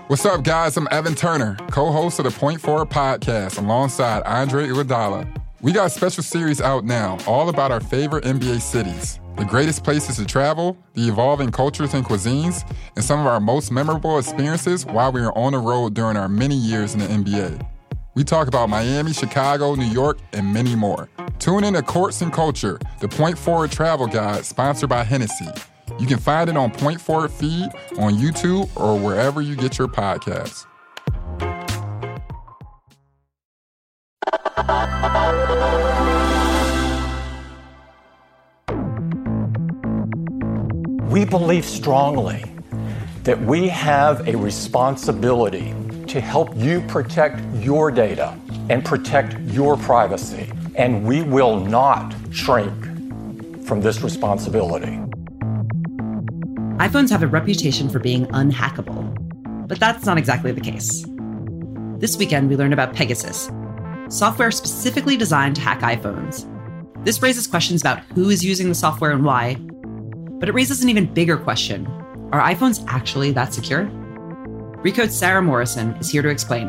What's up, guys? I'm Evan Turner, co-host of the Point Forward podcast alongside Andre Iguodala. We got a special series out now, all about our favorite NBA cities, the greatest places to travel, the evolving cultures and cuisines, and some of our most memorable experiences while we were on the road during our many years in the NBA. We talk about Miami, Chicago, New York, and many more. Tune in to Courts and Culture, the Point Forward travel guide sponsored by Hennessy. You can find it on Point Forward feed, on YouTube, or wherever you get your podcasts. We believe strongly that we have a responsibility to help you protect your data and protect your privacy, and we will not shrink from this responsibility. iPhones have a reputation for being unhackable, but that's not exactly the case. This weekend, we learned about Pegasus, software specifically designed to hack iPhones. This raises questions about who is using the software and why, but it raises an even bigger question. Are iPhones actually that secure? Recode's Sarah Morrison is here to explain.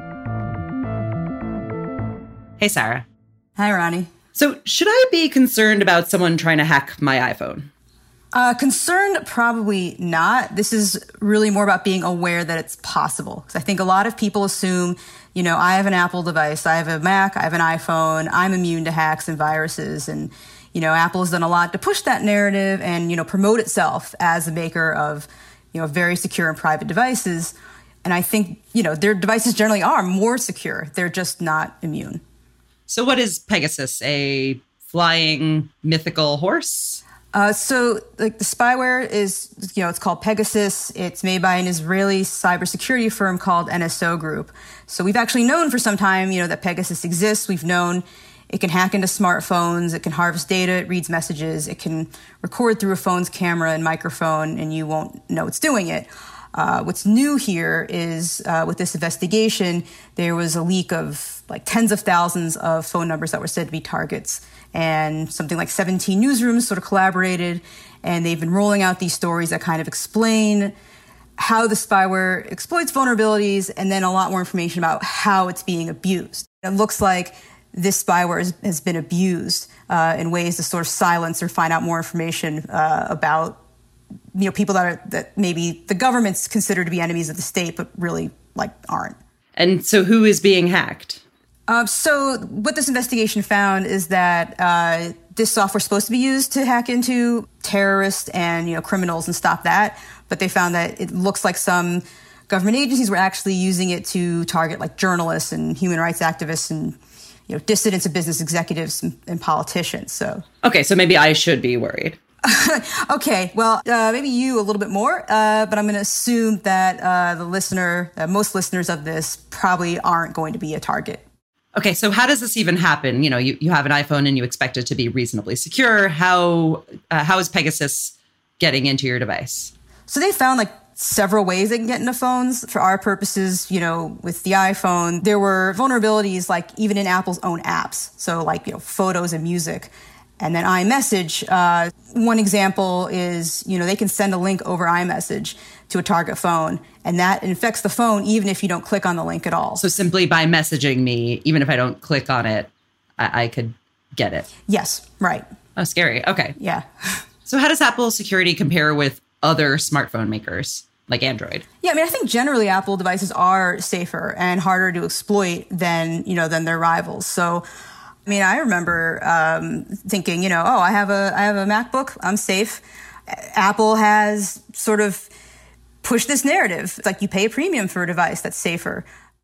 Hey, Sarah. Hi, Ronnie. So should I be concerned about someone trying to hack my iPhone? Concerned, probably not. This is really more about being aware that it's possible. Because I think a lot of people assume, I have an Apple device, I have a Mac, I have an iPhone, I'm immune to hacks and viruses. And, Apple has done a lot to push that narrative and, promote itself as a maker of, very secure and private devices. And I think, their devices generally are more secure. They're just not immune. So what is Pegasus? A flying mythical horse? So the spyware is, it's called Pegasus. It's made by an Israeli cybersecurity firm called NSO Group. So we've actually known for some time, that Pegasus exists. We've known it can hack into smartphones. It can harvest data. It reads messages. It can record through a phone's camera and microphone, and you won't know it's doing it. What's new here is with this investigation, there was a leak of tens of thousands of phone numbers that were said to be targets. And something like 17 newsrooms sort of collaborated, and they've been rolling out these stories that kind of explain how the spyware exploits vulnerabilities, and then a lot more information about how it's being abused. It looks like this spyware has been abused in ways to sort of silence or find out more information about people that maybe the government's considered to be enemies of the state, but really aren't. And so who is being hacked? So what this investigation found is that this software is supposed to be used to hack into terrorists and criminals and stop that. But they found that it looks like some government agencies were actually using it to target journalists and human rights activists and dissidents and business executives and politicians. So so maybe I should be worried. Okay, well, maybe you a little bit more, but I'm going to assume that most listeners of this probably aren't going to be a target. Okay, so how does this even happen? You have an iPhone and you expect it to be reasonably secure. How is Pegasus getting into your device? So they found several ways they can get into phones. For our purposes, with the iPhone, there were vulnerabilities even in Apple's own apps. So photos and music. And then iMessage, one example is, they can send a link over iMessage to a target phone, and that infects the phone even if you don't click on the link at all. So simply by messaging me, even if I don't click on it, I could get it? Yes, right. Oh, scary. Okay. Yeah. So how does Apple security compare with other smartphone makers like Android? Yeah, I think generally Apple devices are safer and harder to exploit than their rivals. So I remember thinking, I have a MacBook, I'm safe. Apple has sort of pushed this narrative. It's you pay a premium for a device that's safer.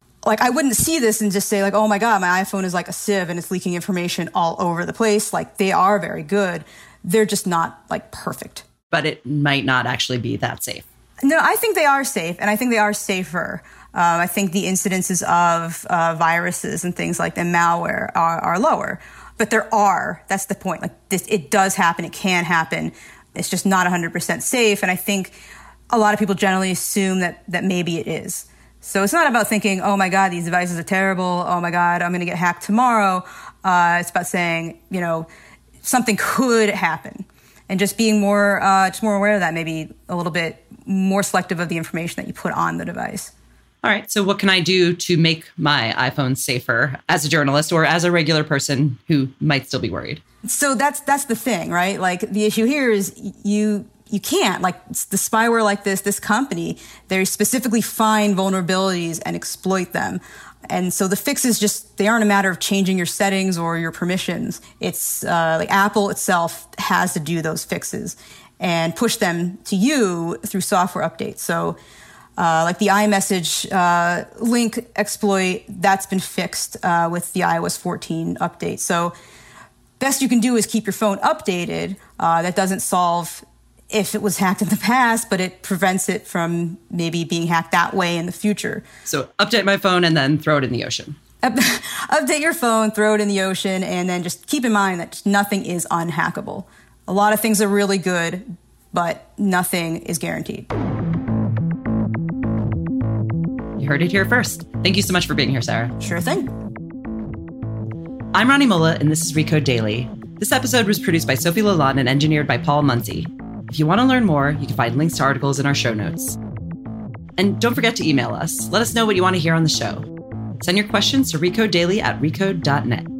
I wouldn't see this and just say oh my God, my iPhone is like a sieve and it's leaking information all over the place. They are very good. They're just not perfect. But it might not actually be that safe. No, I think they are safe, and I think they are safer. I think the incidences of viruses and things like the malware are lower. But that's the point. It does happen, it can happen. It's just not 100% safe. And I think a lot of people generally assume that maybe it is. So it's not about thinking, oh my God, these devices are terrible. Oh my God, I'm going to get hacked tomorrow. It's about saying, something could happen. And just being more aware of that, maybe a little bit more selective of the information that you put on the device. All right. So what can I do to make my iPhone safer as a journalist or as a regular person who might still be worried? So that's the thing, right? Like the issue here is you can't, like the spyware like this company, they specifically find vulnerabilities and exploit them. And so the fixes they aren't a matter of changing your settings or your permissions. It's like Apple itself has to do those fixes and push them to you through software updates. So like the iMessage link exploit, that's been fixed with the iOS 14 update. So best you can do is keep your phone updated. That doesn't solve if it was hacked in the past, but it prevents it from maybe being hacked that way in the future. So update my phone and then throw it in the ocean. Update your phone, throw it in the ocean, and then just keep in mind that nothing is unhackable. A lot of things are really good, but nothing is guaranteed. You heard it here first. Thank you so much for being here, Sarah. Sure thing. I'm Ronnie Mola, and this is Recode Daily. This episode was produced by Sophie Lalonde and engineered by Paul Munsey. If you want to learn more, you can find links to articles in our show notes. And don't forget to email us. Let us know what you want to hear on the show. Send your questions to recodedaily@recode.net.